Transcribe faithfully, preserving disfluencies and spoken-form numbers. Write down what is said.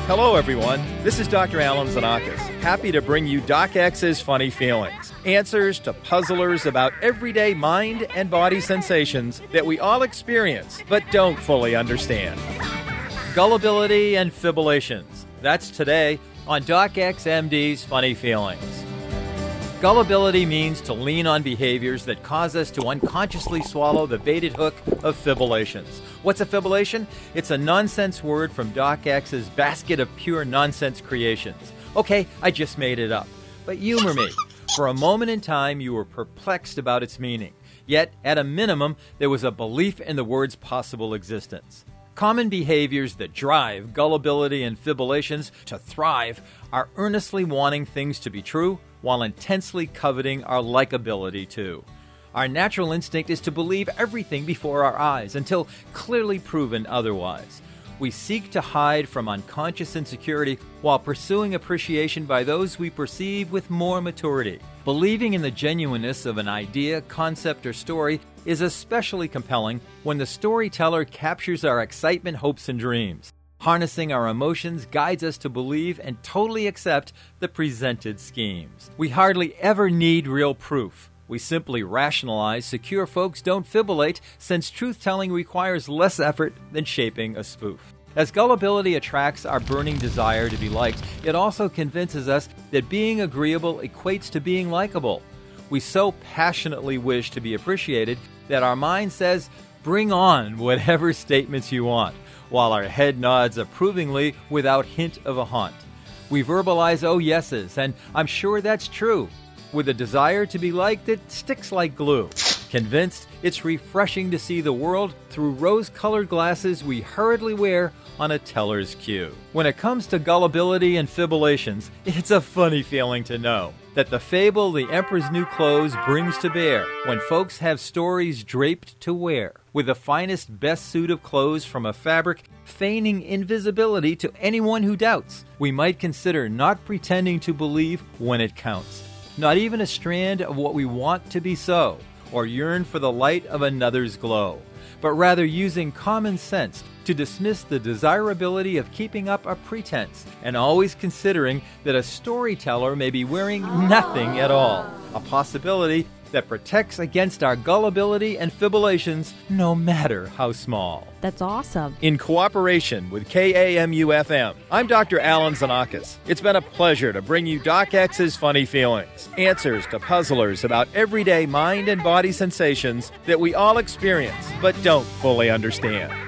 Hello, everyone. This is Doctor Alan Xenakis, happy to bring you Doc X's Funny Feelings, answers to puzzlers about everyday mind and body sensations that we all experience but don't fully understand. Gullibility and fibrillations. That's today on Doc X M D's Funny Feelings. Gullibility means to lean on behaviors that cause us to unconsciously swallow the baited hook of fibrillations. What's a fibrillation? It's a nonsense word from Doc X's basket of pure nonsense creations. Okay, I just made it up. But humor me. For a moment in time, you were perplexed about its meaning. Yet, at a minimum, there was a belief in the word's possible existence. Common behaviors that drive gullibility and fibrillations to thrive are earnestly wanting things to be true while intensely coveting our likability too. Our natural instinct is to believe everything before our eyes until clearly proven otherwise. We seek to hide from unconscious insecurity while pursuing appreciation by those we perceive with more maturity. Believing in the genuineness of an idea, concept, or story is especially compelling when the storyteller captures our excitement, hopes, and dreams. Harnessing our emotions guides us to believe and totally accept the presented schemes. We hardly ever need real proof. We simply rationalize secure folks don't fibrillate, since truth-telling requires less effort than shaping a spoof. As gullibility attracts our burning desire to be liked, it also convinces us that being agreeable equates to being likable. We so passionately wish to be appreciated that our mind says, bring on whatever statements you want, while our head nods approvingly without hint of a haunt. We verbalize oh yeses, and I'm sure that's true, with a desire to be liked that sticks like glue. Convinced it's refreshing to see the world through rose-colored glasses we hurriedly wear on a teller's cue. When it comes to gullibility and fibrillations, it's a funny feeling to know that the fable The Emperor's New Clothes brings to bear when folks have stories draped to wear, with the finest best suit of clothes from a fabric feigning invisibility to anyone who doubts. We might consider not pretending to believe when it counts. Not even a strand of what we want to be so, or yearn for the light of another's glow, but rather using common sense to dismiss the desirability of keeping up a pretense, and always considering that a storyteller may be wearing nothing at all, a possibility that protects against our gullibility and fibrillations, no matter how small. That's awesome. In cooperation with K A M U F M, I'm Doctor Alan Xenakis. It's been a pleasure to bring you Doc X's Funny Feelings, answers to puzzlers about everyday mind and body sensations that we all experience but don't fully understand.